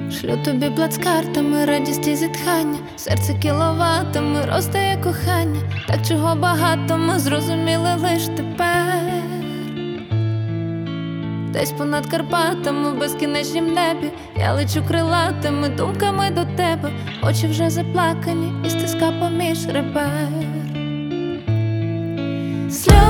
Шлю тобі плацкартами, радість і зітхання, серце кіловатами розтає кохання. Так чого багато ми зрозуміли лиш тепер. Десь понад Карпатами, в безкінечнім небі я лечу крилатими думками до тебе. Очі вже заплакані і стиска поміж ребер.